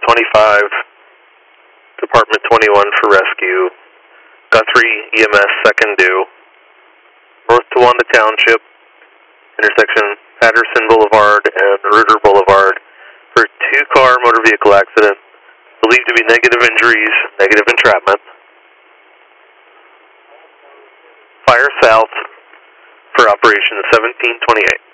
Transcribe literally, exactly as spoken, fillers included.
twenty-five, Department twenty-one for rescue. Guthrie E M S second due. North Towanda Township, intersection Patterson Boulevard and Ruder Boulevard for two-car motor vehicle accident. Believed to be negative injuries, negative entrapment. Fire south for operation seventeen twenty-eight.